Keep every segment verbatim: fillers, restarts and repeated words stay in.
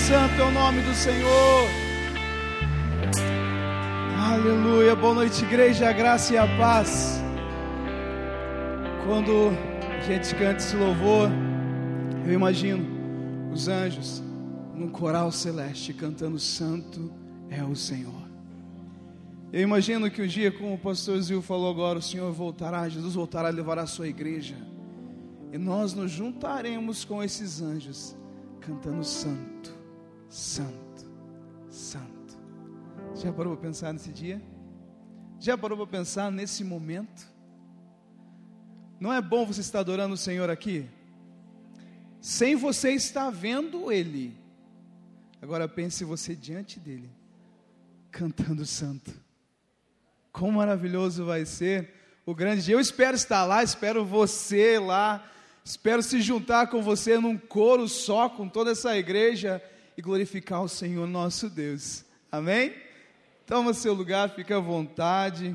santo é o nome do Senhor. Aleluia, boa noite, igreja, a graça e a paz. Quando a gente canta esse louvor, eu imagino os anjos num coral celeste cantando santo é o Senhor. Eu imagino que um dia, como o pastor Zil falou agora, o Senhor voltará, Jesus voltará a levar a sua igreja, e nós nos juntaremos com esses anjos cantando santo, santo, santo. Já parou para pensar nesse dia? Já parou para pensar nesse momento? Não é bom você estar adorando o Senhor aqui, sem você estar vendo Ele? Agora pense você diante dEle, cantando santo. Quão maravilhoso vai ser o grande dia. Eu espero estar lá, espero você lá, espero se juntar com você num coro só, com toda essa igreja, e glorificar o Senhor nosso Deus. Amém? Toma seu lugar, fica à vontade.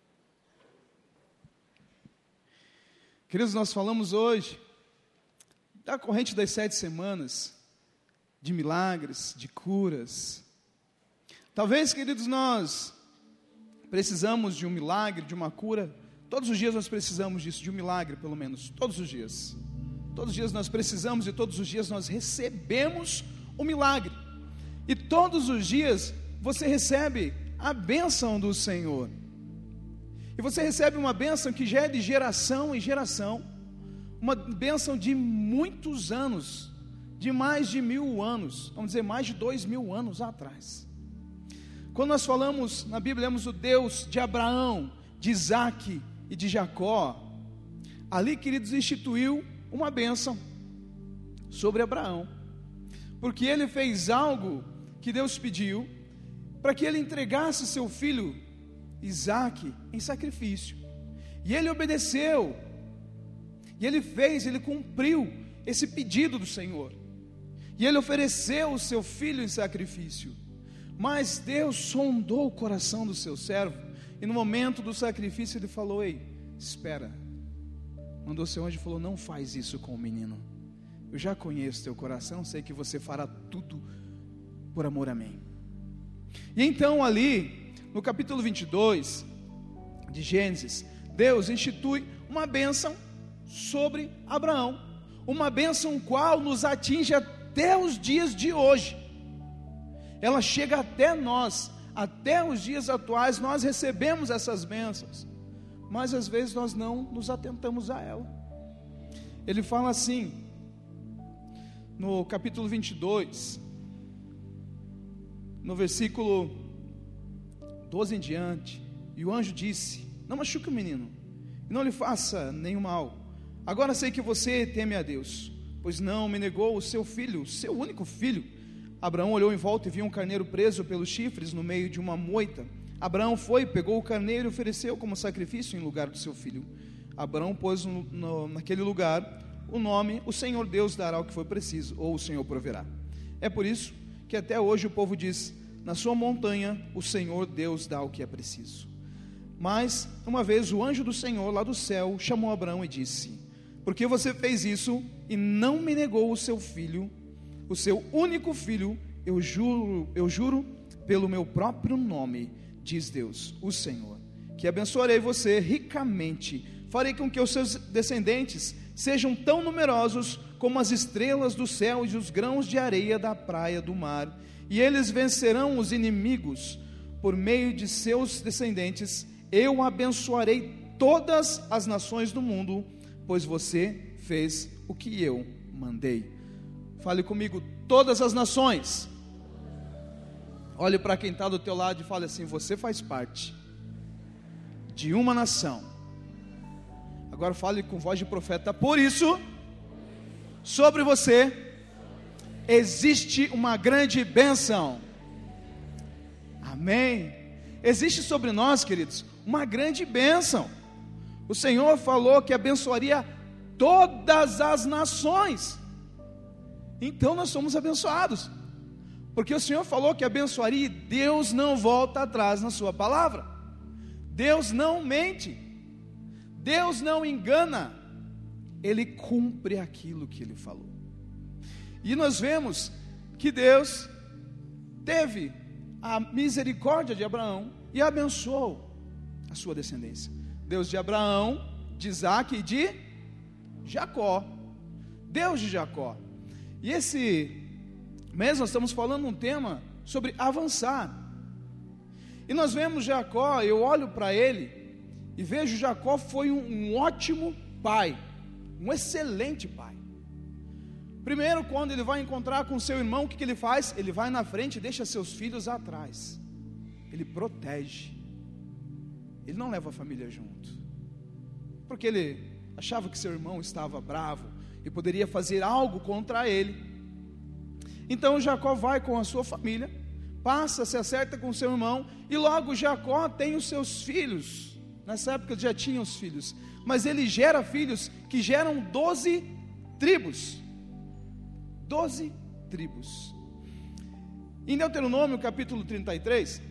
Queridos, nós falamos hoje da corrente das sete semanas, de milagres, de curas. Talvez, queridos, nós precisamos de um milagre, de uma cura. Todos os dias nós precisamos disso, de um milagre pelo menos, todos os dias. Todos os dias nós precisamos e todos os dias nós recebemos o milagre. E todos os dias você recebe a bênção do Senhor. E você recebe uma bênção que já é de geração em geração, uma bênção de muitos anos, de mais de mil anos, vamos dizer, mais de dois mil anos atrás. Quando nós falamos, na Bíblia, lemos o Deus de Abraão, de Isaque e de Jacó. Ali, queridos, instituiu uma bênção sobre Abraão, porque ele fez algo que Deus pediu, para que ele entregasse seu filho Isaque em sacrifício, e ele obedeceu, e ele fez, ele cumpriu esse pedido do Senhor, e ele ofereceu o seu filho em sacrifício. Mas Deus sondou o coração do seu servo, e no momento do sacrifício ele falou: ei, espera. Mandou seu anjo e falou: não faz isso com o menino, eu já conheço teu coração, sei que você fará tudo por amor a mim. E então ali, no capítulo vinte e dois de Gênesis, Deus institui uma bênção sobre Abraão, uma bênção qual nos atinge até os dias de hoje. Ela chega até nós, até os dias atuais nós recebemos essas bênçãos, mas às vezes nós não nos atentamos a ela. Ele fala assim, no capítulo vinte e dois, no versículo doze em diante: e o anjo disse: não machuque o menino, e não lhe faça nenhum mal. Agora sei que você teme a Deus, pois não me negou o seu filho, seu único filho. Abraão olhou em volta e viu um carneiro preso pelos chifres no meio de uma moita. Abraão foi, pegou o carneiro e ofereceu como sacrifício em lugar do seu filho. Abraão pôs no, no, naquele lugar o nome: o Senhor Deus dará o que for preciso, ou o Senhor proverá. É por isso que até hoje o povo diz: na sua montanha o Senhor Deus dá o que é preciso. Mas uma vez o anjo do Senhor lá do céu chamou Abraão e disse: por que você fez isso e não me negou o seu filho, o seu único filho? Eu juro, eu juro pelo meu próprio nome, diz Deus, o Senhor, que abençoarei você ricamente, farei com que os seus descendentes sejam tão numerosos como as estrelas do céu e os grãos de areia da praia do mar, e eles vencerão os inimigos. Por meio de seus descendentes eu abençoarei todas as nações do mundo, pois você fez o que eu mandei. Fale comigo: todas as nações. Olhe para quem está do teu lado e fale assim: você faz parte de uma nação. Agora fale com voz de profeta: por isso, sobre você existe uma grande bênção. Amém? Existe sobre nós, queridos, uma grande bênção. O Senhor falou que abençoaria todas as nações. Então nós somos abençoados, porque o Senhor falou que abençoaria, e Deus não volta atrás na sua palavra. Deus não mente, Deus não engana, Ele cumpre aquilo que Ele falou. E nós vemos que Deus teve a misericórdia de Abraão e abençoou a sua descendência. Deus de Abraão, de Isaac e de Jacó. Deus de Jacó. E esse mês nós estamos falando um tema sobre avançar. E nós vemos Jacó, eu olho para ele e vejo Jacó foi um, um ótimo pai, um excelente pai. Primeiro, quando ele vai encontrar com seu irmão, o que, que ele faz? Ele vai na frente e deixa seus filhos atrás. Ele protege. Ele não leva a família junto, porque ele achava que seu irmão estava bravo e poderia fazer algo contra ele. Então Jacó vai com a sua família, passa, se acerta com seu irmão, e logo Jacó tem os seus filhos. Nessa época já tinha os filhos, mas ele gera filhos que geram doze tribos. Doze tribos. Em Deuteronômio capítulo trinta e três,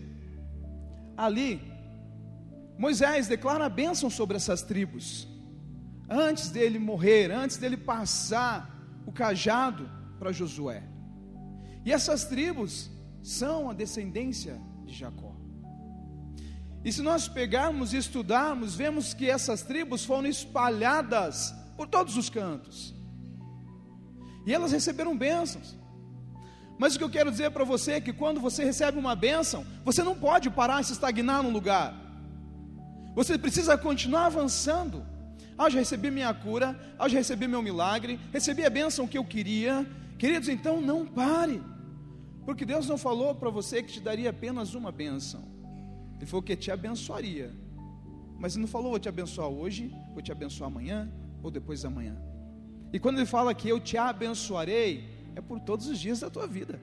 ali Moisés declara a bênção sobre essas tribos, antes dele morrer, antes dele passar o cajado para Josué. E essas tribos são a descendência de Jacó. E se nós pegarmos e estudarmos, vemos que essas tribos foram espalhadas por todos os cantos, e elas receberam bênçãos. Mas o que eu quero dizer para você é que quando você recebe uma bênção, você não pode parar e se estagnar num lugar. Você precisa continuar avançando. Ah, já recebi minha cura, ah, já recebi meu milagre, recebi a bênção que eu queria. Queridos, então não pare, porque Deus não falou para você que te daria apenas uma bênção. Ele falou que te abençoaria, mas Ele não falou vou te abençoar hoje, vou te abençoar amanhã ou depois da manhã. E quando Ele fala que eu te abençoarei, é por todos os dias da tua vida.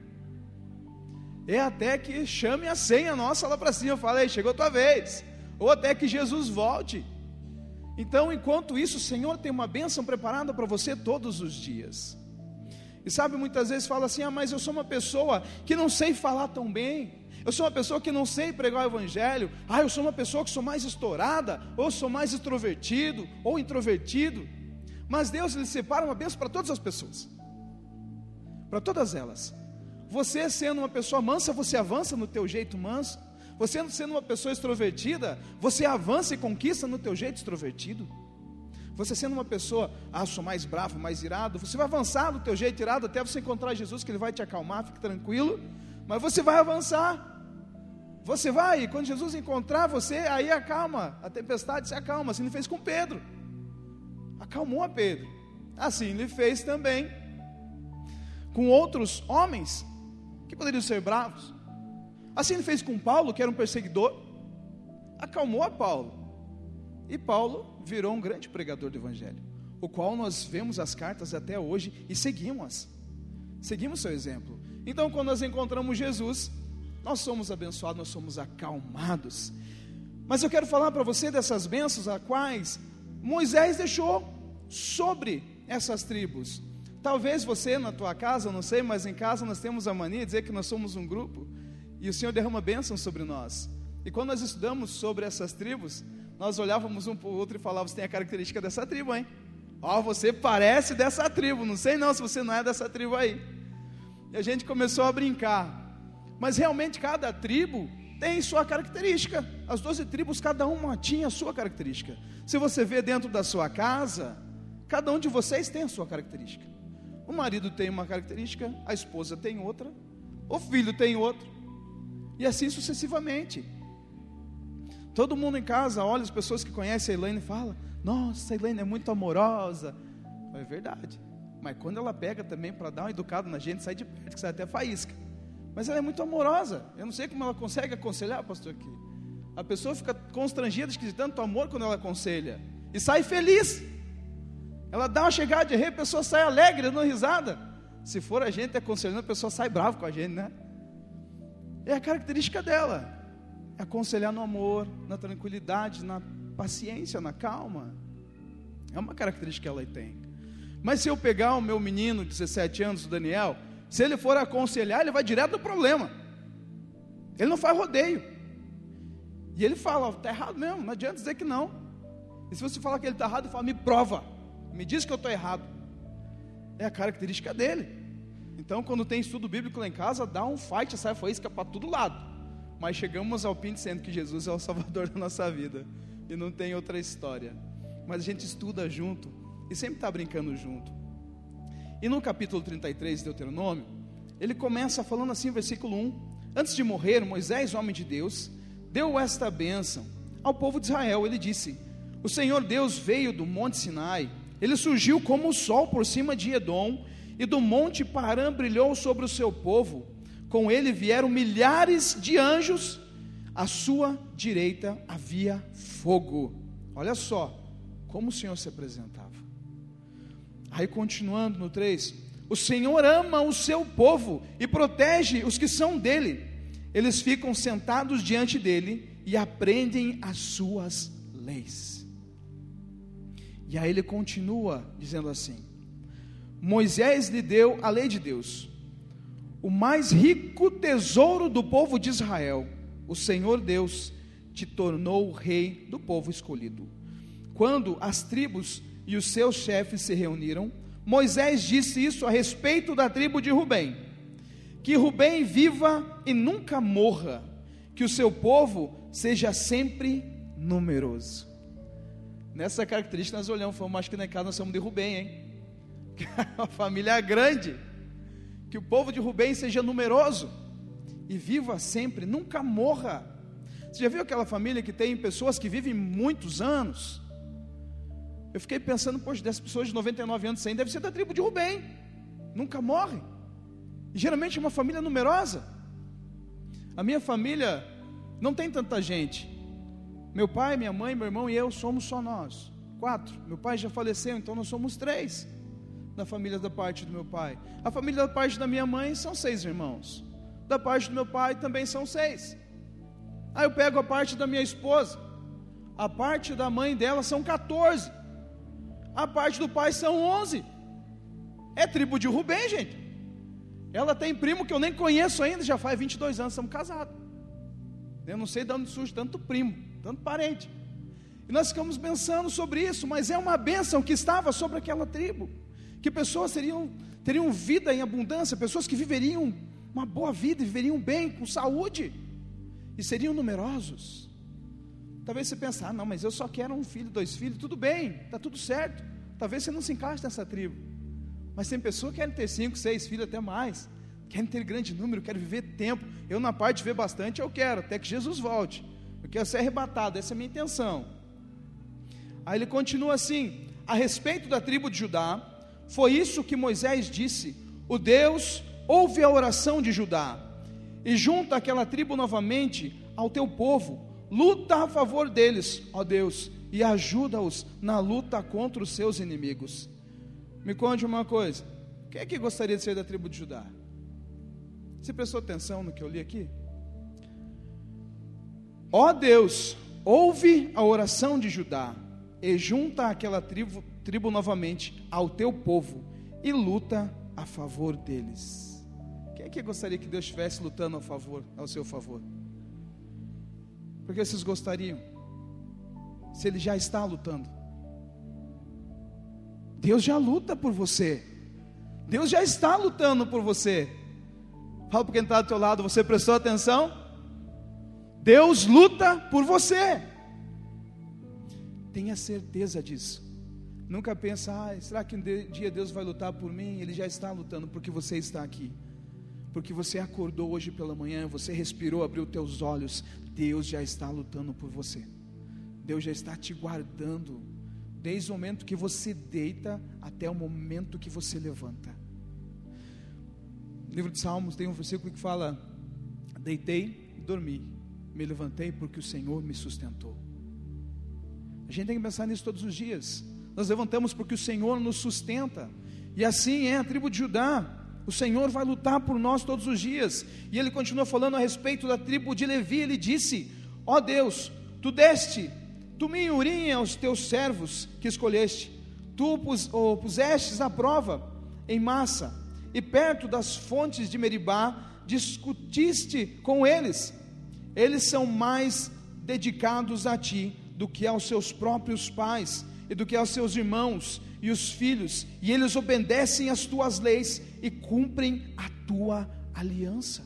É até que chame a senha nossa lá para cima, eu falei, chegou a tua vez, ou até que Jesus volte. Então, enquanto isso, o Senhor tem uma bênção preparada para você todos os dias. E sabe, muitas vezes fala assim, ah, mas eu sou uma pessoa que não sei falar tão bem, eu sou uma pessoa que não sei pregar o evangelho, ah, eu sou uma pessoa que sou mais estourada, ou sou mais extrovertido, ou introvertido. Mas Deus, Ele separa uma bênção para todas as pessoas, para todas elas. Você sendo uma pessoa mansa, você avança no teu jeito manso. Você sendo uma pessoa extrovertida, você avança e conquista no teu jeito extrovertido. Você sendo uma pessoa, ah, sou mais bravo, mais irado, você vai avançar no teu jeito irado até você encontrar Jesus, que Ele vai te acalmar, fique tranquilo. Mas você vai avançar. Você vai, e quando Jesus encontrar você, aí acalma, a tempestade se acalma. Assim Ele fez com Pedro, acalmou a Pedro. Assim Ele fez também com outros homens que poderiam ser bravos. Assim Ele fez com Paulo, que era um perseguidor, acalmou a Paulo, e Paulo virou um grande pregador do evangelho, o qual nós vemos as cartas até hoje e seguimos, seguimos seu exemplo. Então, quando nós encontramos Jesus, nós somos abençoados, nós somos acalmados. Mas eu quero falar para você dessas bênçãos a quais Moisés deixou sobre essas tribos. Talvez você na tua casa, eu não sei, mas em casa nós temos a mania de dizer que nós somos um grupo, e o Senhor derrama bênção sobre nós. E quando nós estudamos sobre essas tribos, nós olhávamos um para o outro e falávamos, tem a característica dessa tribo, hein? Ó, oh, você parece dessa tribo, não sei não se você não é dessa tribo aí. E a gente começou a brincar. Mas realmente cada tribo tem sua característica. As doze tribos, cada uma tinha a sua característica. Se você vê dentro da sua casa, cada um de vocês tem a sua característica. O marido tem uma característica, a esposa tem outra, o filho tem outra, e assim sucessivamente. Todo mundo em casa olha as pessoas que conhecem a Elaine e fala, nossa, a Elaine é muito amorosa. É verdade, mas quando ela pega também para dar uma educada na gente, sai de perto, que sai até faísca. Mas ela é muito amorosa. Eu não sei como ela consegue aconselhar, pastor, aqui. A pessoa fica constrangida de tanto amor quando ela aconselha, e sai feliz. Ela dá uma chegada de rei, a pessoa sai alegre, dando risada. Se for a gente aconselhando, a pessoa sai brava com a gente, né? É a característica dela, é aconselhar no amor, na tranquilidade, na paciência, na calma. É uma característica que ela tem. Mas se eu pegar o meu menino de dezessete anos, o Daniel, se ele for aconselhar, ele vai direto no problema. Ele não faz rodeio. E ele fala, está errado mesmo, não adianta dizer que não. E se você falar que ele está errado, ele fala, me prova, me diz que eu estou errado. É a característica dele. Então, quando tem estudo bíblico lá em casa, dá um fight, sai faísca para todo lado. Mas chegamos ao fim dizendo que Jesus é o Salvador da nossa vida, e não tem outra história. Mas a gente estuda junto, e sempre está brincando junto. E no capítulo trinta e três de Deuteronômio, ele começa falando assim, versículo um: antes de morrer, Moisés, homem de Deus, deu esta bênção ao povo de Israel. Ele disse: o Senhor Deus veio do monte Sinai, ele surgiu como o sol por cima de Edom, e do monte Parã brilhou sobre o seu povo. Com ele vieram milhares de anjos, à sua direita havia fogo. Olha só como o Senhor se apresentava. Aí continuando no três: o Senhor ama o seu povo e protege os que são dele. Eles ficam sentados diante dele e aprendem as suas leis. E aí ele continua dizendo assim: Moisés lhe deu a lei de Deus, o mais rico tesouro do povo de Israel. O Senhor Deus te tornou rei do povo escolhido. Quando as tribos e os seus chefes se reuniram, Moisés disse isso a respeito da tribo de Rubem: que Rubem viva e nunca morra, que o seu povo seja sempre numeroso. Nessa característica nós olhamos e falamos: acho que na casa nós somos de Rubem, hein? Uma família grande, que o povo de Rubem seja numeroso e viva sempre, nunca morra. Você já viu aquela família que tem pessoas que vivem muitos anos? Eu fiquei pensando, poxa, dessas pessoas de noventa e nove anos, cem, deve ser da tribo de Rubem, nunca morre. E geralmente é uma família numerosa. A minha família não tem tanta gente. Meu pai, minha mãe, meu irmão e eu somos só nós, quatro. Meu pai já faleceu, então nós somos três na família da parte do meu pai. A família da parte da minha mãe são seis irmãos. Da parte do meu pai também são seis. Aí eu pego a parte da minha esposa, a parte da mãe dela são quatorze. A parte do pai são onze. É tribo de Rubem, gente. Ela tem primo que eu nem conheço ainda, já faz vinte e dois anos, estamos casados. Eu não sei de onde surge tanto primo, tanto parente. E nós ficamos pensando sobre isso, mas é uma bênção que estava sobre aquela tribo, que pessoas teriam, teriam vida em abundância, pessoas que viveriam uma boa vida, viveriam bem, com saúde, e seriam numerosos. Talvez você pense: ah não, mas eu só quero um filho, dois filhos. Tudo bem, está tudo certo. Talvez você não se encaixe nessa tribo, mas tem pessoas que querem ter cinco, seis filhos, até mais, querem ter grande número, querem viver tempo. Eu, na parte de ver bastante, eu quero, até que Jesus volte, eu quero ser arrebatado, essa é a minha intenção. Aí ele continua assim: a respeito da tribo de Judá, foi isso que Moisés disse: o Deus ouve a oração de Judá, e junta aquela tribo novamente ao teu povo, luta a favor deles, ó Deus, e ajuda-os na luta contra os seus inimigos. Me conte uma coisa: quem é que gostaria de ser da tribo de Judá? Você prestou atenção no que eu li aqui? Ó Deus, ouve a oração de Judá, e junta aquela tribo, tribo novamente ao teu povo, e luta a favor deles. Quem é que gostaria que Deus estivesse lutando a favor, ao seu favor? Porque vocês gostariam, se Ele já está lutando. Deus já luta por você, Deus já está lutando por você. Fala para quem está do teu lado: você prestou atenção? Deus luta por você. Tenha certeza disso. Nunca pensa: ah, será que um dia Deus vai lutar por mim? Ele já está lutando, porque você está aqui, porque você acordou hoje pela manhã, você respirou, abriu teus olhos. Deus já está lutando por você. Deus já está te guardando, desde o momento que você deita até o momento que você levanta. No livro de Salmos tem um versículo que fala: deitei e dormi, me levantei porque o Senhor me sustentou. A gente tem que pensar nisso todos os dias. Nós levantamos porque o Senhor nos sustenta, e assim é a tribo de Judá. O Senhor vai lutar por nós todos os dias. E ele continua falando a respeito da tribo de Levi. Ele disse: ó Deus, tu deste Tumim-Urim aos teus servos que escolheste, tu pus, oh, pusestes à prova em Massa, e perto das fontes de Meribá discutiste com eles. Eles são mais dedicados a ti do que aos seus próprios pais, e do que aos seus irmãos e os filhos, e eles obedecem às tuas leis, e cumprem a tua aliança.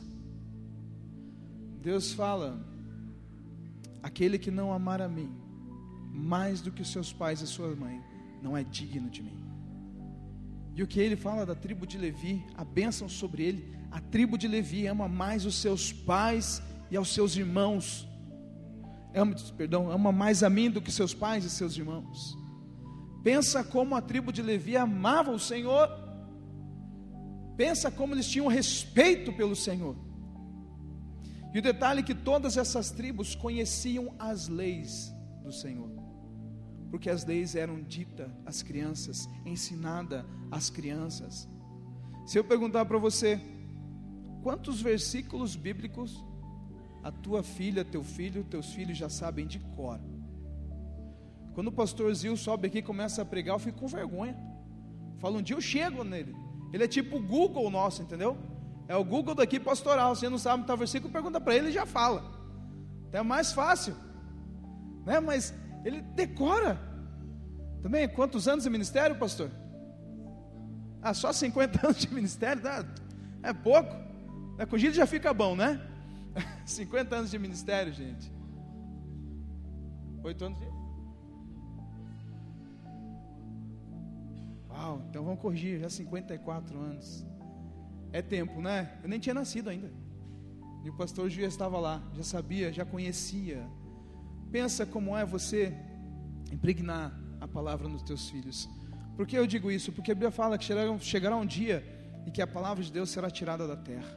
Deus fala: aquele que não amar a mim mais do que os seus pais e sua mãe, não é digno de mim. E o que ele fala da tribo de Levi, a bênção sobre ele: a tribo de Levi ama mais os seus pais e aos seus irmãos, ama, perdão, ama mais a mim do que seus pais e seus irmãos. Pensa como a tribo de Levi amava o Senhor, pensa como eles tinham respeito pelo Senhor. E o detalhe é que todas essas tribos conheciam as leis do Senhor, porque as leis eram ditas às crianças, ensinadas às crianças. Se eu perguntar para você, quantos versículos bíblicos a tua filha, teu filho, teus filhos já sabem de cor? Quando o pastor Zil sobe aqui e começa a pregar, eu fico com vergonha. Falo, um dia eu chego nele. Ele é tipo o Google nosso, entendeu? É o Google daqui pastoral. Se você não sabe tal versículo, pergunta para ele e já fala. Então é mais fácil, né? Mas ele decora. Também, quantos anos de ministério, pastor? Ah, só cinquenta anos de ministério? Tá? É pouco. É, com gente já fica bom, né? cinquenta anos de ministério, gente. Oito anos de... Uau, então vamos corrigir, já cinquenta e quatro anos. É tempo, né? Eu nem tinha nascido ainda. E o pastor já estava lá, já sabia, já conhecia. Pensa como é você impregnar a palavra nos teus filhos. Por que eu digo isso? Porque a Bíblia fala que chegará, chegará um dia em que a palavra de Deus será tirada da terra.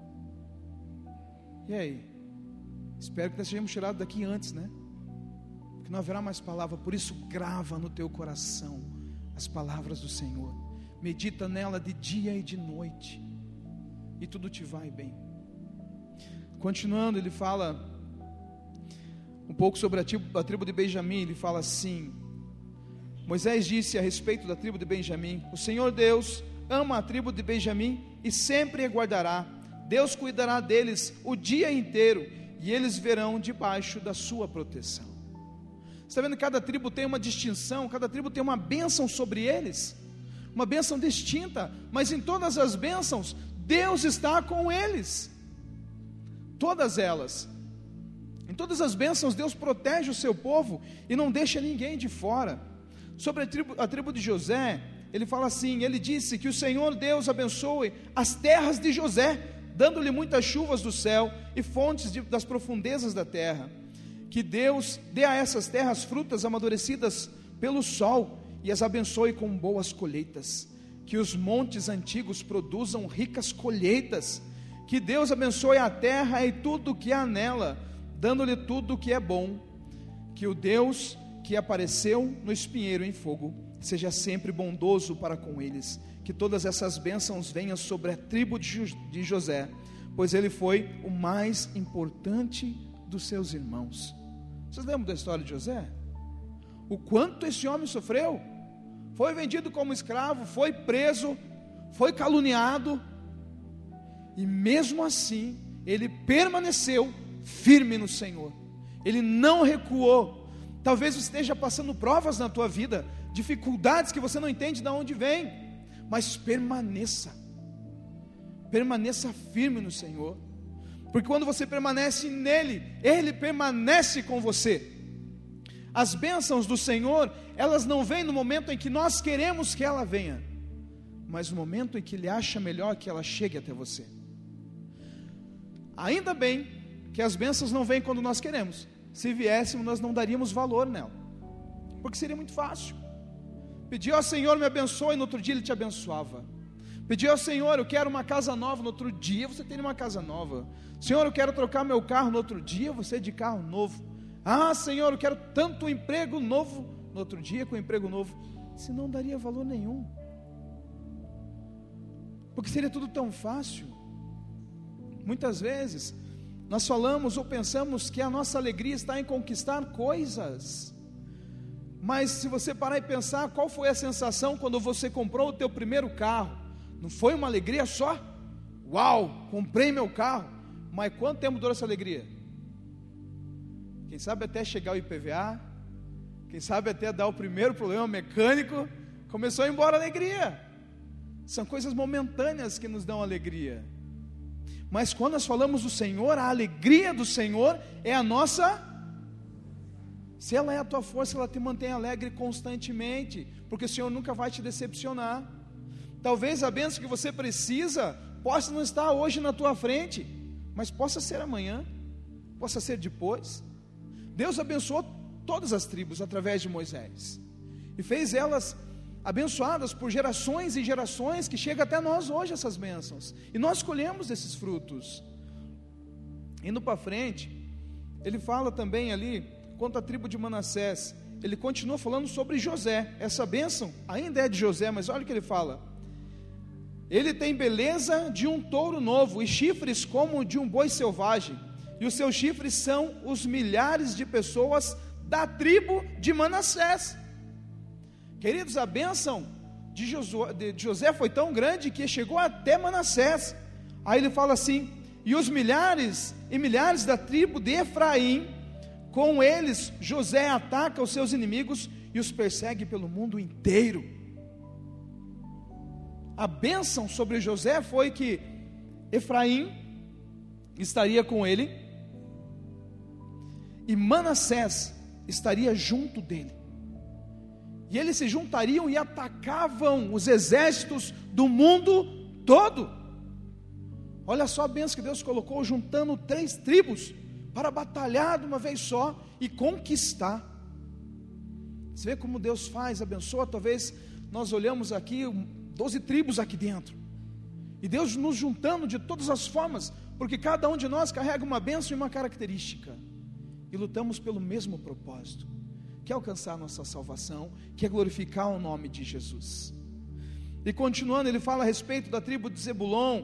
E aí? Espero que nós sejamos tirados daqui antes, né? Porque não haverá mais palavra. Por isso grava no teu coração as palavras do Senhor. Medita nela de dia e de noite, e tudo te vai bem. Continuando, ele fala um pouco sobre a tribo, a tribo de Benjamim. Ele fala assim: Moisés disse a respeito da tribo de Benjamim: o Senhor Deus ama a tribo de Benjamim e sempre a guardará. Deus cuidará deles o dia inteiro, e eles verão debaixo da sua proteção. Você está vendo que cada tribo tem uma distinção, cada tribo tem uma bênção sobre eles, uma bênção distinta, mas em todas as bênçãos, Deus está com eles, todas elas. Em todas as bênçãos, Deus protege o seu povo e não deixa ninguém de fora. Sobre a tribo, a tribo de José, ele fala assim: ele disse que o Senhor Deus abençoe as terras de José, dando-lhe muitas chuvas do céu e fontes de, das profundezas da terra. Que Deus dê a essas terras frutas amadurecidas pelo sol e as abençoe com boas colheitas. Que os montes antigos produzam ricas colheitas. Que Deus abençoe a terra e tudo o que há nela, dando-lhe tudo o que é bom. Que o Deus que apareceu no espinheiro em fogo seja sempre bondoso para com eles. Que todas essas bênçãos venham sobre a tribo de José, pois ele foi o mais importante dos seus irmãos. Vocês lembram da história de José? O quanto esse homem sofreu? Foi vendido como escravo, foi preso, foi caluniado, e mesmo assim, ele permaneceu firme no Senhor. Ele não recuou. Talvez você esteja passando provas na tua vida, dificuldades que você não entende de onde vem, mas permaneça, permaneça firme no Senhor, porque quando você permanece nele, ele permanece com você. As bênçãos do Senhor, elas não vêm no momento em que nós queremos que ela venha, mas no momento em que ele acha melhor que ela chegue até você. Ainda bem que as bênçãos não vêm quando nós queremos. Se viéssemos, nós não daríamos valor nela, porque seria muito fácil. Pedir ao Senhor, me abençoe, e no outro dia ele te abençoava. Pedir ao Senhor, eu quero uma casa nova, no outro dia você tem uma casa nova. Senhor, eu quero trocar meu carro, no outro dia você de carro novo. Ah, Senhor, eu quero tanto emprego novo, no outro dia com emprego novo. Se não daria valor nenhum, porque seria tudo tão fácil. Muitas vezes nós falamos ou pensamos que a nossa alegria está em conquistar coisas, mas se você parar e pensar, qual foi a sensação quando você comprou o teu primeiro carro? Não foi uma alegria só? Uau, comprei meu carro. Mas quanto tempo durou essa alegria? Quem sabe até chegar o I P V A, quem sabe até dar o primeiro problema mecânico, começou a ir embora a alegria. são coisas momentâneas que nos dão alegria. Mas quando nós falamos do Senhor, a alegria do Senhor é a nossa. Se ela é a tua força, ela te mantém alegre constantemente, porque o Senhor nunca vai te decepcionar. Talvez a bênção que você precisa possa não estar hoje na tua frente, mas possa ser amanhã, possa ser depois. Deus abençoou todas as tribos através de Moisés, e fez elas abençoadas por gerações e gerações, que chega até nós hoje essas bênçãos, e nós colhemos esses frutos. Indo para frente, ele fala também ali, quanto à tribo de Manassés, ele continua falando sobre José. Essa bênção ainda é de José, mas olha o que ele fala: ele tem beleza de um touro novo, e chifres como de um boi selvagem, e os seus chifres são os milhares de pessoas da tribo de Manassés. Queridos, a bênção de Josué, de José foi tão grande que chegou até Manassés. Aí ele fala assim: e os milhares e milhares da tribo de Efraim, com eles José ataca os seus inimigos e os persegue pelo mundo inteiro. A bênção sobre José foi que Efraim estaria com ele, e Manassés estaria junto dele, e eles se juntariam e atacavam os exércitos do mundo todo. Olha só a bênção que Deus colocou, juntando três tribos para batalhar de uma vez só e conquistar. Você vê como Deus faz, abençoa. Talvez nós olhamos aqui, doze tribos aqui dentro, e Deus nos juntando de todas as formas, porque cada um de nós carrega uma bênção e uma característica, e lutamos pelo mesmo propósito, que é alcançar a nossa salvação, que é glorificar o nome de Jesus. E continuando, ele fala a respeito da tribo de Zebulon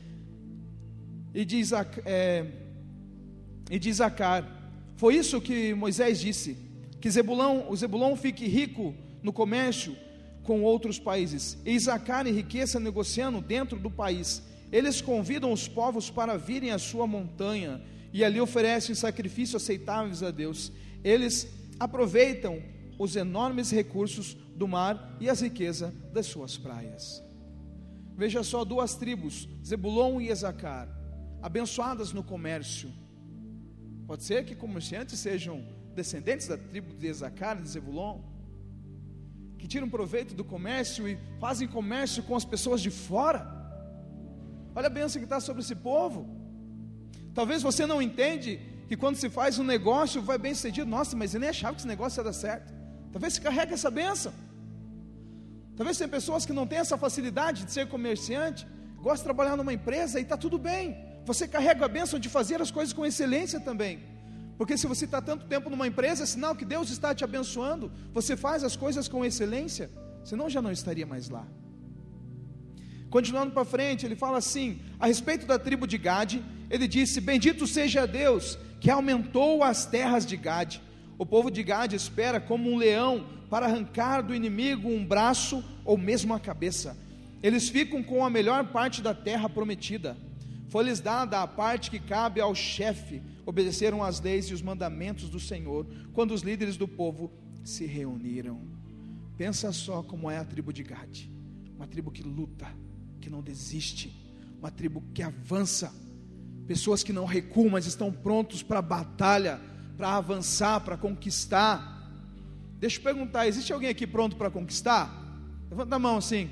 e de, Isaac, é, e de Isacar. Foi isso que Moisés disse, que Zebulon, o Zebulon fique rico no comércio com outros países, e Isacar enriqueça negociando dentro do país. Eles convidam os povos para virem à sua montanha, e ali oferecem sacrifícios aceitáveis a Deus. Eles aproveitam os enormes recursos do mar e as riquezas das suas praias. Veja só, duas tribos, Zebulon e Isacar, abençoadas no comércio. Pode ser que comerciantes sejam descendentes da tribo de Isacar e de Zebulon, que tiram proveito do comércio e fazem comércio com as pessoas de fora. Olha a bênção que está sobre esse povo. Talvez você não entende que quando se faz um negócio vai bem sucedido. Nossa, mas eu nem achava que esse negócio ia dar certo. Talvez você carregue essa bênção. Talvez tem pessoas que não têm essa facilidade de ser comerciante, gostam de trabalhar numa empresa e está tudo bem. Você carrega a bênção de fazer as coisas com excelência também, porque se você está tanto tempo numa empresa, é sinal que Deus está te abençoando. Você faz as coisas com excelência, senão já não estaria mais lá. Continuando para frente, ele fala assim, a respeito da tribo de Gade, ele disse: bendito seja Deus, que aumentou as terras de Gade. O povo de Gade espera como um leão para arrancar do inimigo um braço ou mesmo a cabeça. Eles ficam com a melhor parte da terra prometida. Foi-lhes dada a parte que cabe ao chefe. Obedeceram às leis e os mandamentos do Senhor, quando os líderes do povo se reuniram. Pensa só como é a tribo de Gade, uma tribo que luta, que não desiste, uma tribo que avança, pessoas que não recuam, mas estão prontos para a batalha, para avançar, para conquistar. Deixa eu perguntar, existe alguém aqui pronto para conquistar? Levanta a mão assim.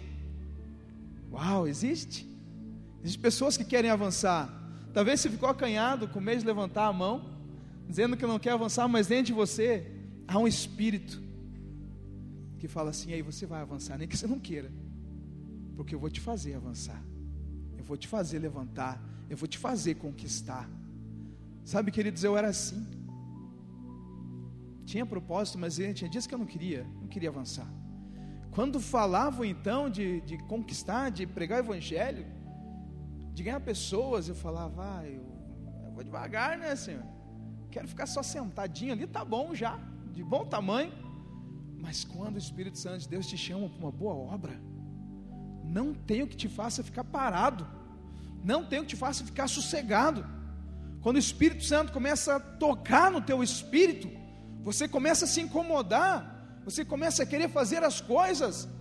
Uau, existe? Existem pessoas que querem avançar. Talvez você ficou acanhado com medo de levantar a mão, dizendo que não quer avançar, mas dentro de você há um espírito que fala assim: aí você vai avançar, nem que você não queira, porque eu vou te fazer avançar, eu vou te fazer levantar, eu vou te fazer conquistar. Sabe, queridos, eu era assim, tinha propósito, mas tinha dias que eu não queria, não queria avançar. Quando falavam então de, de conquistar, de pregar o evangelho, de ganhar pessoas, eu falava: ah, eu, eu vou devagar, né, Senhor? Quero ficar só sentadinho ali, tá bom já, de bom tamanho. Mas quando o Espírito Santo de Deus te chama para uma boa obra, não tem o que te faça ficar parado, não tem o que te faça ficar sossegado. Quando o Espírito Santo começa a tocar no teu espírito, você começa a se incomodar, você começa a querer fazer as coisas.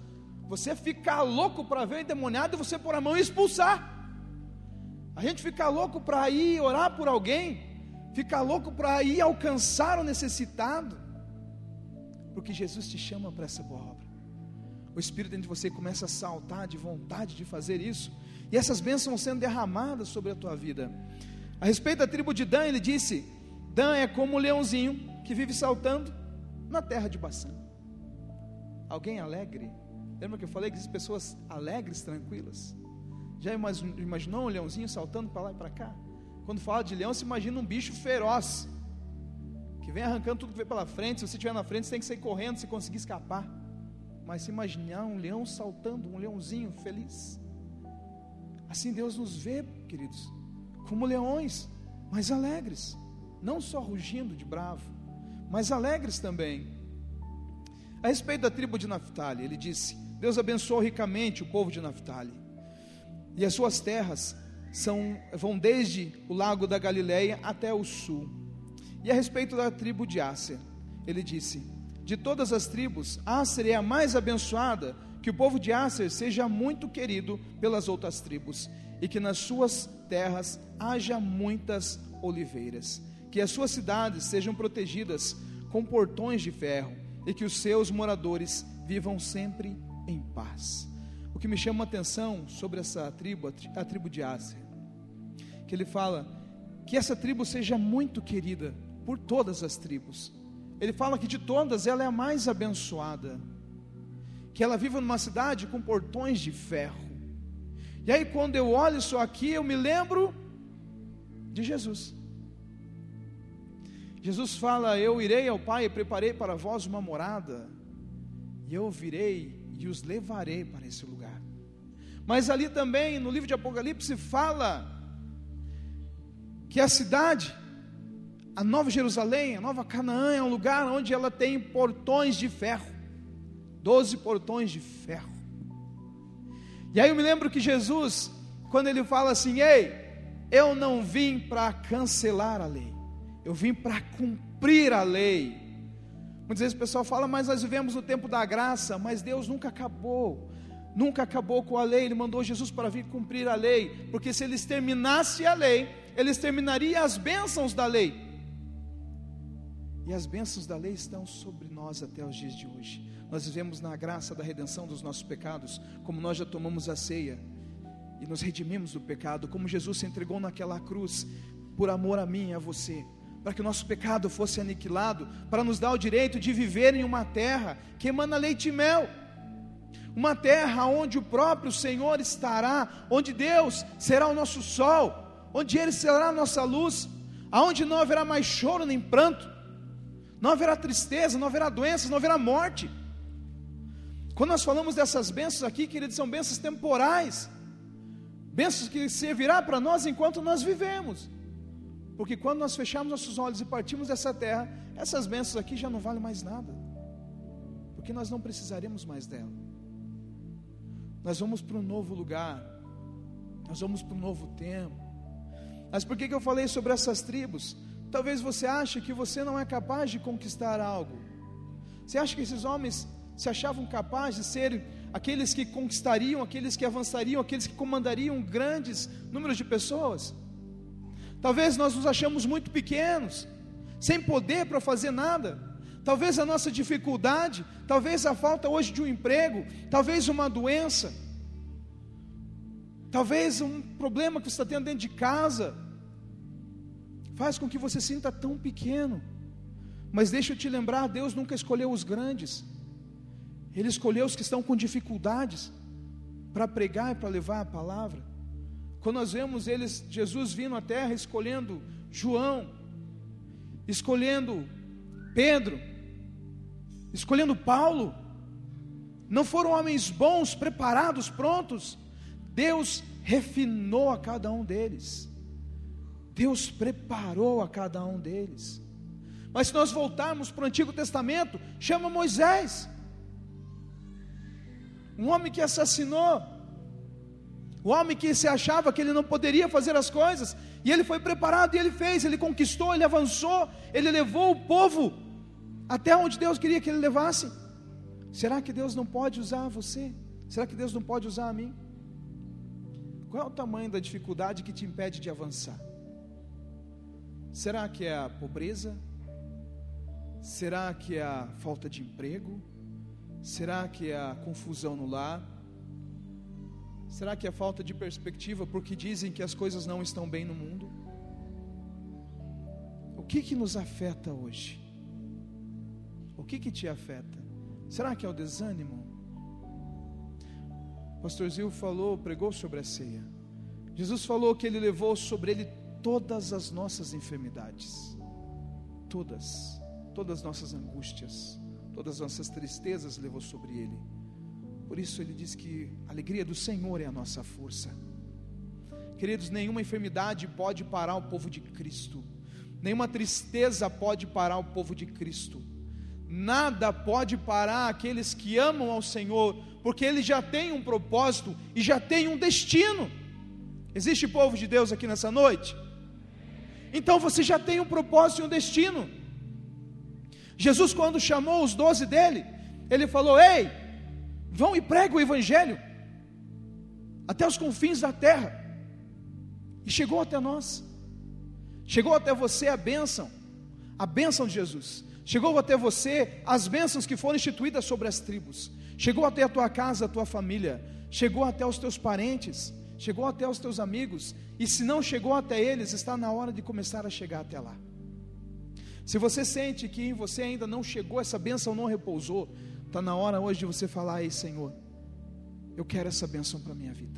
você ficar louco para ver o endemoniado e você pôr a mão e expulsar. A gente fica louco para ir orar por alguém, fica louco para ir alcançar o necessitado, porque Jesus te chama para essa boa obra. O Espírito dentro de você começa a saltar de vontade de fazer isso, e essas bênçãos vão sendo derramadas sobre a tua vida. A respeito da tribo de Dan, ele disse: Dan é como um leãozinho que vive saltando na terra de Baçã. Alguém alegre? Lembra que eu falei que existem pessoas alegres, tranquilas? Já imaginou um leãozinho saltando para lá e para cá? Quando fala de leão, se imagina um bicho feroz, que vem arrancando tudo que vem pela frente. Se você estiver na frente, você tem que sair correndo se conseguir escapar. Mas se imaginar um leão saltando, um leãozinho feliz. Assim Deus nos vê, queridos, como leões, mas alegres, não só rugindo de bravo, mas alegres também. A respeito da tribo de Naftali, ele disse: Deus abençoou ricamente o povo de Naftali, e as suas terras são, vão desde o lago da Galileia até o sul. E a respeito da tribo de Asser, ele disse: de todas as tribos, Asser é a mais abençoada, que o povo de Asser seja muito querido pelas outras tribos, e que nas suas terras haja muitas oliveiras, que as suas cidades sejam protegidas com portões de ferro, e que os seus moradores vivam sempre em paz. O que me chama a atenção sobre essa tribo, a tribo de Asser, que ele fala que essa tribo seja muito querida por todas as tribos. Ele fala que de todas ela é a mais abençoada, que ela vive numa cidade com portões de ferro. E aí quando eu olho isso aqui, eu me lembro de Jesus. Jesus fala: eu irei ao Pai e preparei para vós uma morada, e eu virei e os levarei para esse lugar. Mas ali também no livro de Apocalipse fala que a cidade, a Nova Jerusalém, a Nova Canaã, é um lugar onde ela tem portões de ferro, doze portões de ferro. E aí eu me lembro que Jesus, quando ele fala assim: ei, eu não vim para cancelar a lei, eu vim para cumprir a lei. Muitas vezes o pessoal fala: mas nós vivemos no tempo da graça. Mas Deus nunca acabou, nunca acabou com a lei. Ele mandou Jesus para vir cumprir a lei, porque se eles terminassem a lei, eles terminariam as bênçãos da lei. E as bênçãos da lei estão sobre nós até os dias de hoje. Nós vivemos na graça da redenção dos nossos pecados, como nós já tomamos a ceia e nos redimimos do pecado, como Jesus se entregou naquela cruz por amor a mim e a você, para que o nosso pecado fosse aniquilado, para nos dar o direito de viver em uma terra que emana leite e mel, uma terra onde o próprio Senhor estará, onde Deus será o nosso sol, onde Ele será a nossa luz, aonde não haverá mais choro nem pranto, não haverá tristeza, não haverá doenças, não haverá morte. Quando nós falamos dessas bênçãos aqui, queridos, são bênçãos temporais, bênçãos que servirá para nós enquanto nós vivemos, porque quando nós fecharmos nossos olhos e partimos dessa terra, essas bênçãos aqui já não valem mais nada, porque nós não precisaremos mais dela. Nós vamos para um novo lugar, nós vamos para um novo tempo. Mas por que que eu falei sobre essas tribos? Talvez você ache que você não é capaz de conquistar algo. Você acha que esses homens se achavam capazes de ser aqueles que conquistariam, aqueles que avançariam, aqueles que comandariam grandes números de pessoas? Talvez nós nos achamos muito pequenos, sem poder para fazer nada. Talvez a nossa dificuldade, talvez a falta hoje de um emprego, talvez uma doença, talvez um problema que você está tendo dentro de casa, faz com que você se sinta tão pequeno. Mas deixa eu te lembrar, Deus nunca escolheu os grandes, Ele escolheu os que estão com dificuldades, para pregar e para levar a palavra. Quando nós vemos eles, Jesus vindo à terra, escolhendo João, escolhendo Pedro, escolhendo Paulo, não foram homens bons, preparados, prontos. Deus refinou a cada um deles, Deus preparou a cada um deles. Mas se nós voltarmos para o Antigo Testamento, chama Moisés, um homem que assassinou, o homem que se achava que ele não poderia fazer as coisas, e ele foi preparado e ele fez, ele conquistou, ele avançou, ele levou o povo até onde Deus queria que ele levasse. Será que Deus não pode usar você? Será que Deus não pode usar a mim? Qual é o tamanho da dificuldade que te impede de avançar? Será que é a pobreza? Será que é a falta de emprego? Será que é a confusão no lar? Será que é a falta de perspectiva porque dizem que as coisas não estão bem no mundo? O que que nos afeta hoje? O que que te afeta? Será que é o desânimo? O pastor Zil falou, pregou sobre a ceia. Jesus falou que Ele levou sobre Ele todas as nossas enfermidades. Todas. Todas as nossas angústias. Todas as nossas tristezas levou sobre Ele. Por isso Ele diz que a alegria do Senhor é a nossa força. Queridos, nenhuma enfermidade pode parar o povo de Cristo. Nenhuma tristeza pode parar o povo de Cristo. Nada pode parar aqueles que amam ao Senhor, porque Ele já tem um propósito e já tem um destino. Existe povo de Deus aqui nessa noite? Então você já tem um propósito e um destino. Jesus, quando chamou os doze dele, Ele falou: ei, vão e pregam o Evangelho até os confins da terra. E chegou até nós. Chegou até você a bênção, a bênção de Jesus. Chegou até você as bênçãos que foram instituídas sobre as tribos. Chegou até a tua casa, a tua família. Chegou até os teus parentes. Chegou até os teus amigos. E se não chegou até eles, está na hora de começar a chegar até lá. Se você sente que em você ainda não chegou, essa bênção não repousou, está na hora hoje de você falar: ei, Senhor, eu quero essa bênção para a minha vida.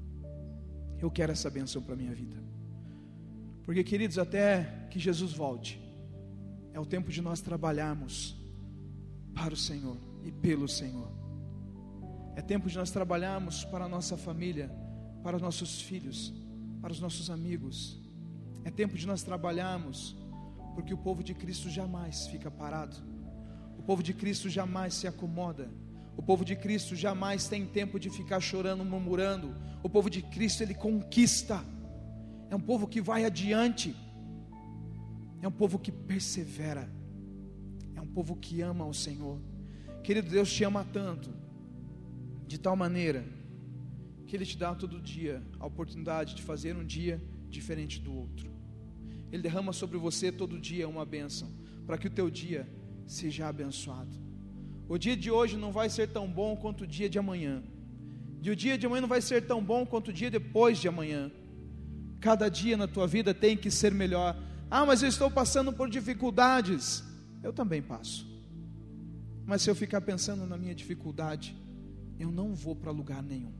Eu quero essa bênção para a minha vida. Porque, queridos, até que Jesus volte, é o tempo de nós trabalharmos para o Senhor e pelo Senhor. É tempo de nós trabalharmos para a nossa família, para os nossos filhos, para os nossos amigos. É tempo de nós trabalharmos, porque o povo de Cristo jamais fica parado. O povo de Cristo jamais se acomoda. O povo de Cristo jamais tem tempo de ficar chorando, murmurando. O povo de Cristo, ele conquista. É um povo que vai adiante. É um povo que persevera. É um povo que ama o Senhor. Querido, Deus te ama tanto, de tal maneira, que Ele te dá todo dia a oportunidade de fazer um dia diferente do outro. Ele derrama sobre você todo dia uma bênção, para que o teu dia seja abençoado. O dia de hoje não vai ser tão bom quanto o dia de amanhã. E o dia de amanhã não vai ser tão bom quanto o dia depois de amanhã. Cada dia na tua vida tem que ser melhor. Ah, mas eu estou passando por dificuldades. Eu também passo. Mas se eu ficar pensando na minha dificuldade, eu não vou para lugar nenhum.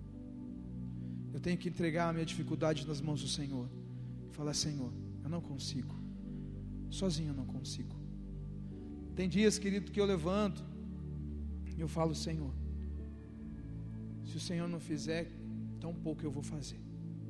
Eu tenho que entregar a minha dificuldade nas mãos do Senhor. E falar: Senhor, eu não consigo. Sozinho eu não consigo. Tem dias, querido, que eu levanto e eu falo: Senhor, se o Senhor não fizer, tão pouco eu vou fazer.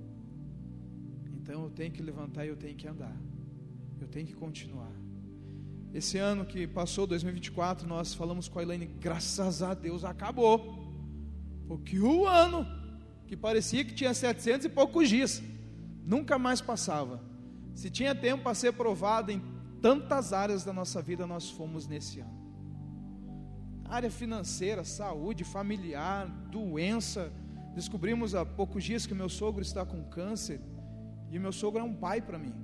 Então eu tenho que levantar e eu tenho que andar. Eu tenho que continuar. Esse ano que passou, dois mil e vinte e quatro, nós falamos com a Elaine: graças a Deus acabou. Porque o ano que parecia que tinha setecentos e poucos dias, nunca mais passava. Se tinha tempo para ser provado em tantas áreas da nossa vida, nós fomos nesse ano. Área financeira, saúde, familiar, doença. Descobrimos há poucos dias que meu sogro está com câncer. E meu sogro é um pai para mim.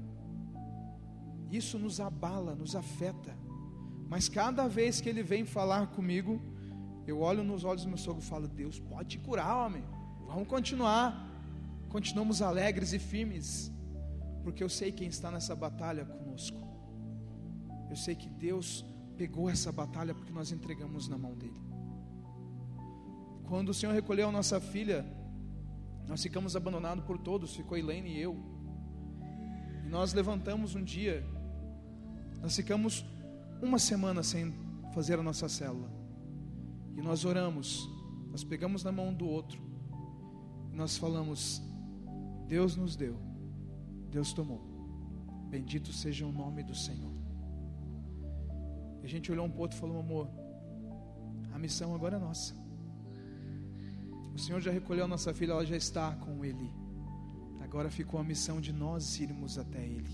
Isso nos abala, nos afeta. Mas cada vez que ele vem falar comigo, eu olho nos olhos do meu sogro e falo: Deus pode te curar, homem. Vamos continuar. Continuamos alegres e firmes, porque eu sei quem está nessa batalha conosco. Eu sei que Deus pegou essa batalha porque nós entregamos na mão dele. Quando o Senhor recolheu a nossa filha, nós ficamos abandonados por todos. Ficou Elaine e eu. E nós levantamos um dia, nós ficamos uma semana sem fazer a nossa célula. E nós oramos, nós pegamos na mão do outro, e nós falamos: Deus nos deu, Deus tomou, bendito seja o nome do Senhor. E a gente olhou um para o outro e falou: amor, a missão agora é nossa. O Senhor já recolheu a nossa filha, ela já está com Ele. Agora ficou a missão de nós irmos até Ele.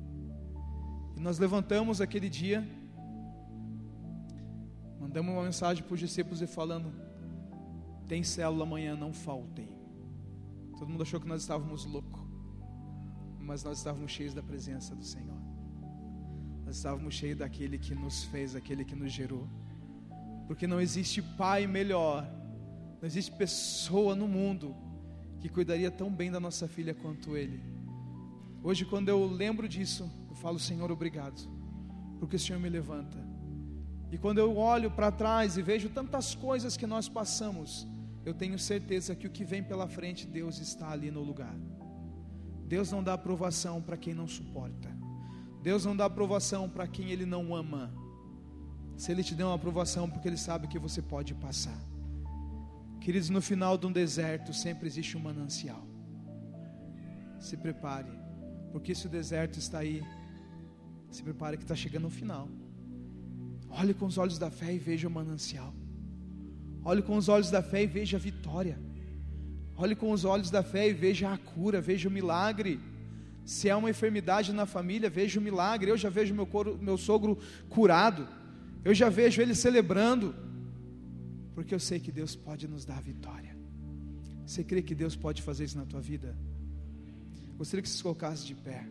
E nós levantamos aquele dia, mandamos uma mensagem para os discípulos e falando: tem célula amanhã, não faltem. Todo mundo achou que nós estávamos loucos, mas nós estávamos cheios da presença do Senhor. Nós estávamos cheios daquele que nos fez, daquele que nos gerou. Porque não existe pai melhor, não existe pessoa no mundo que cuidaria tão bem da nossa filha quanto Ele. Hoje, quando eu lembro disso, eu falo: Senhor, obrigado, porque o Senhor me levanta. E quando eu olho para trás e vejo tantas coisas que nós passamos, eu tenho certeza que o que vem pela frente, Deus está ali no lugar. Deus não dá aprovação para quem não suporta. Deus não dá aprovação para quem Ele não ama. Se Ele te deu uma aprovação, porque Ele sabe que você pode passar. Queridos, no final de um deserto sempre existe um manancial. Se prepare, porque se o deserto está aí, se prepare que está chegando o final. Olhe com os olhos da fé e veja o manancial. Olhe com os olhos da fé e veja a vitória. Olhe com os olhos da fé e veja a cura, veja o milagre. Se há uma enfermidade na família, veja o milagre. Eu já vejo meu, coro, meu sogro curado. Eu já vejo ele celebrando. Porque eu sei que Deus pode nos dar a vitória. Você crê que Deus pode fazer isso na tua vida? Gostaria que você se colocasse de pé.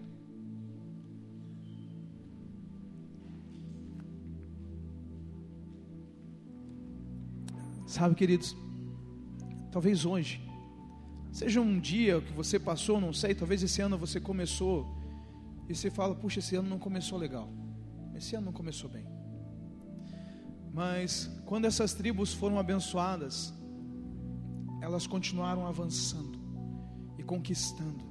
Sabe, queridos, talvez hoje seja um dia que você passou, não sei, talvez esse ano você começou e você fala: puxa, esse ano não começou legal, esse ano não começou bem. Mas quando essas tribos foram abençoadas, elas continuaram avançando e conquistando,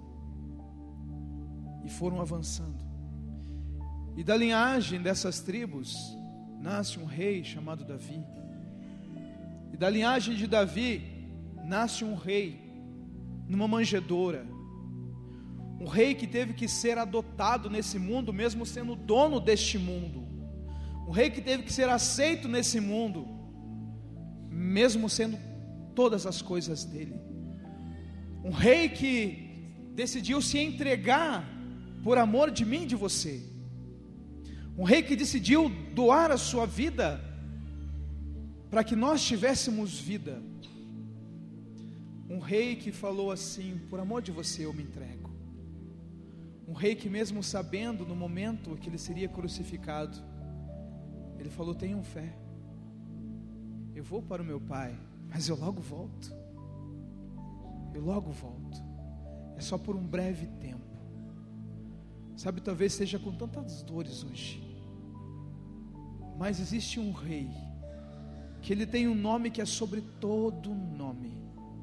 e foram avançando. E da linhagem dessas tribos nasce um rei chamado Davi. E da linhagem de Davi nasce um rei numa manjedoura, um rei que teve que ser adotado nesse mundo, mesmo sendo dono deste mundo, um rei que teve que ser aceito nesse mundo, mesmo sendo todas as coisas dele, um rei que decidiu se entregar por amor de mim e de você, um rei que decidiu doar a sua vida para que nós tivéssemos vida. Um rei que falou assim: por amor de você eu me entrego. Um rei que, mesmo sabendo no momento que ele seria crucificado, ele falou: tenham fé, eu vou para o meu pai, mas eu logo volto. Eu logo volto. É só por um breve tempo. Sabe, talvez seja com tantas dores hoje, mas existe um rei que ele tem um nome que é sobre todo nome,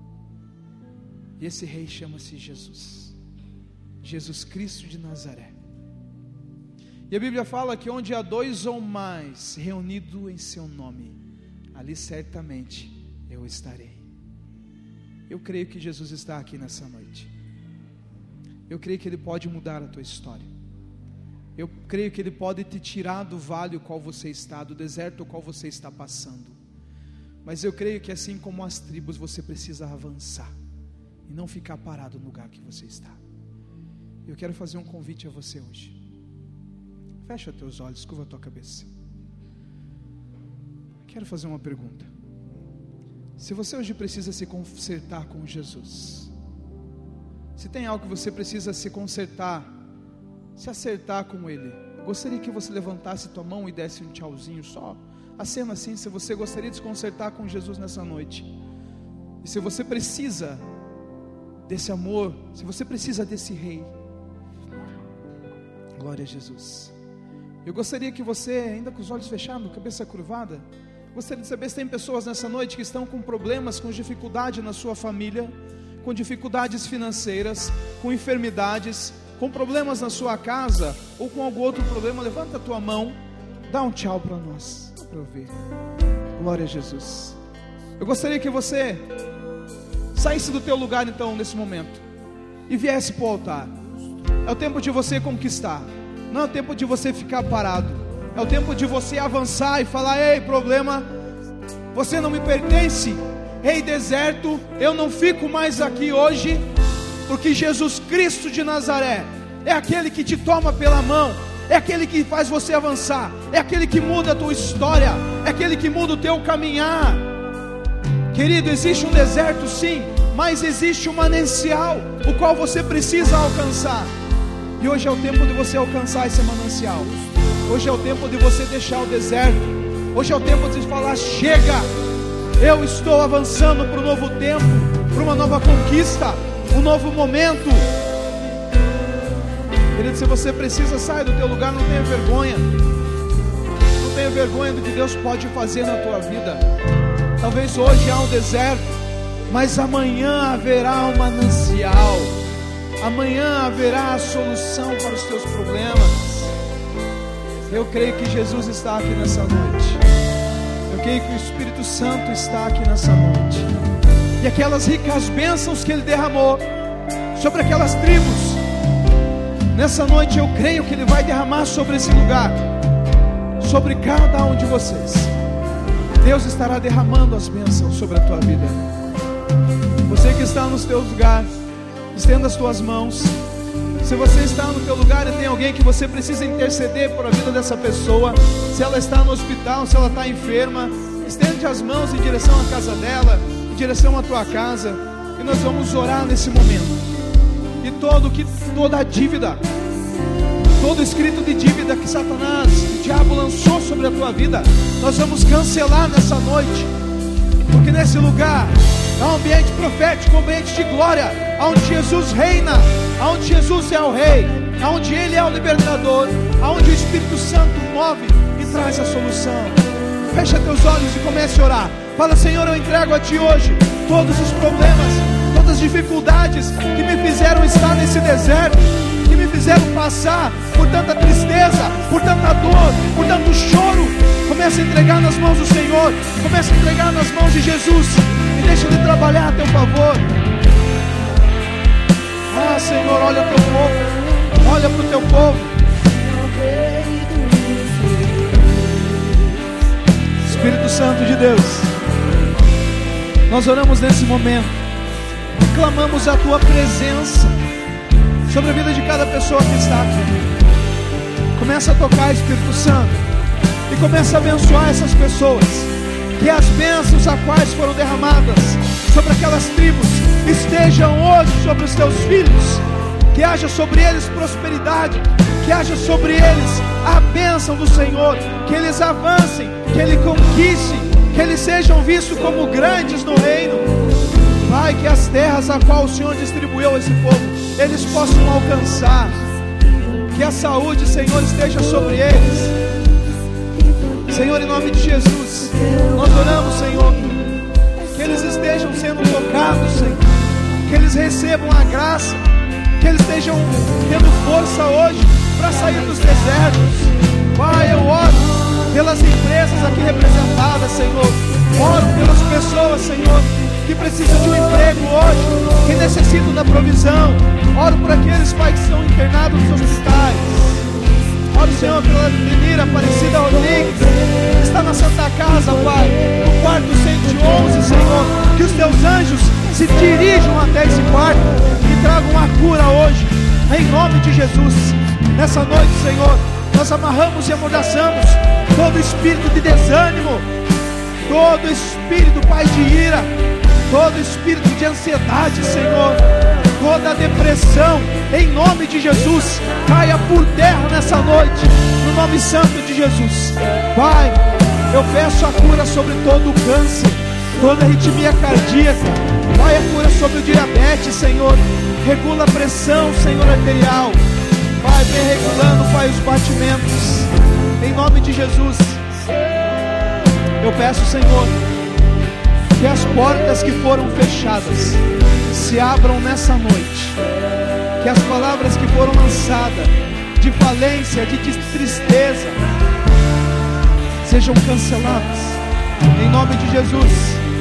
e esse rei chama-se Jesus, Jesus Cristo de Nazaré. E a Bíblia fala que onde há dois ou mais reunidos em seu nome, ali certamente eu estarei. Eu creio que Jesus está aqui nessa noite. Eu creio que Ele pode mudar a tua história. Eu creio que Ele pode te tirar do vale o qual você está, do deserto o qual você está passando. Mas eu creio que assim como as tribos, você precisa avançar e não ficar parado no lugar que você está. Eu quero fazer um convite a você hoje. Fecha teus olhos, curva a tua cabeça. Quero fazer uma pergunta. Se você hoje precisa se consertar com Jesus, se tem algo que você precisa se consertar, se acertar com Ele, gostaria que você levantasse tua mão e desse um tchauzinho só. Acena assim, se você gostaria de se consertar com Jesus nessa noite. E se você precisa desse amor, se você precisa desse rei, glória a Jesus. Eu gostaria que você, ainda com os olhos fechados, cabeça curvada, gostaria de saber se tem pessoas nessa noite que estão com problemas, com dificuldade na sua família, com dificuldades financeiras, com enfermidades, com problemas na sua casa, ou com algum outro problema. Levanta a tua mão, dá um tchau para nós, para eu ver. Glória a Jesus. Eu gostaria que você saísse do teu lugar então nesse momento e viesse para o altar. É o tempo de você conquistar, não é o tempo de você ficar parado. É o tempo de você avançar e falar: ei, problema, você não me pertence. Ei, deserto, eu não fico mais aqui hoje, porque Jesus Cristo de Nazaré é aquele que te toma pela mão, é aquele que faz você avançar, é aquele que muda a tua história, é aquele que muda o teu caminhar. Querido, existe um deserto sim, mas existe um manancial, o qual você precisa alcançar. E hoje é o tempo de você alcançar esse manancial. Hoje é o tempo de você deixar o deserto. Hoje é o tempo de falar: chega, eu estou avançando para um novo tempo, para uma nova conquista, um novo momento. Querido, se você precisa, sair do teu lugar, não tenha vergonha. Não tenha vergonha do que Deus pode fazer na tua vida. Talvez hoje há um deserto, mas amanhã haverá um manancial. Amanhã haverá a solução para os teus problemas. Eu creio que Jesus está aqui nessa noite. Eu creio que o Espírito Santo está aqui nessa noite. E aquelas ricas bênçãos que Ele derramou sobre aquelas tribos, nessa noite eu creio que Ele vai derramar sobre esse lugar, sobre cada um de vocês. Deus estará derramando as bênçãos sobre a tua vida. Você que está no teu lugar, estenda as tuas mãos. Se você está no teu lugar e tem alguém que você precisa interceder por a vida dessa pessoa, se ela está no hospital, se ela está enferma, estende as mãos em direção à casa dela, em direção à tua casa, e nós vamos orar nesse momento. E todo que, toda a dívida, todo escrito de dívida que Satanás, o diabo lançou sobre a tua vida, nós vamos cancelar nessa noite. Porque nesse lugar há um ambiente profético, um ambiente de glória, onde Jesus reina, onde Jesus é o Rei, onde Ele é o libertador, onde o Espírito Santo move e traz a solução. Fecha teus olhos e comece a orar. Fala: Senhor, eu entrego a Ti hoje todos os problemas, todas as dificuldades que me fizeram estar nesse deserto, que me fizeram passar por tanta tristeza, por tanta dor, por tanto choro. Comece a entregar nas mãos do Senhor, comece a entregar nas mãos de Jesus, e deixa Ele trabalhar a teu favor. Ah, Senhor, olha o teu povo, olha para o teu povo. Espírito Santo de Deus, nós oramos nesse momento e clamamos a Tua presença sobre a vida de cada pessoa que está aqui. Começa a tocar, Espírito Santo, e começa a abençoar essas pessoas. Que as bênçãos a quais foram derramadas sobre aquelas tribos estejam hoje sobre os teus filhos. Que haja sobre eles prosperidade, que haja sobre eles a bênção do Senhor. Que eles avancem, que eles conquistem, que eles sejam vistos como grandes no reino. Pai, que as terras a qual o Senhor distribuiu a esse povo, eles possam alcançar. Que a saúde, Senhor, esteja sobre eles. Senhor, em nome de Jesus, nós oramos, Senhor, que eles estejam sendo tocados, Senhor, que eles recebam a graça, que eles estejam tendo força hoje para sair dos desertos. Pai, eu oro pelas empresas aqui representadas, Senhor. Oro pelas pessoas, Senhor, que precisam de um emprego hoje, que necessitam da provisão. Oro por aqueles, Pai, que estão internados nos hospitais. Oro, Senhor, pela menina Aparecida Rodrigues, que está na Santa Casa, Pai, no quarto cento e onze, Senhor. Que os teus anjos se dirijam até esse quarto e tragam a cura hoje, em nome de Jesus. Nessa noite, Senhor, nós amarramos e amordaçamos todo espírito de desânimo, todo espírito, Pai, de ira, todo espírito de ansiedade, Senhor, toda depressão, em nome de Jesus, caia por terra nessa noite, no nome santo de Jesus. Pai, eu peço a cura sobre todo o câncer, toda arritmia cardíaca. Pai, a cura sobre o diabetes, Senhor. Regula a pressão, Senhor, arterial. Pai, vem regulando, Pai, os batimentos, em nome de Jesus. Eu peço, Senhor, que as portas que foram fechadas se abram nessa noite. Que as palavras que foram lançadas de falência, de tristeza, sejam canceladas, em nome de Jesus.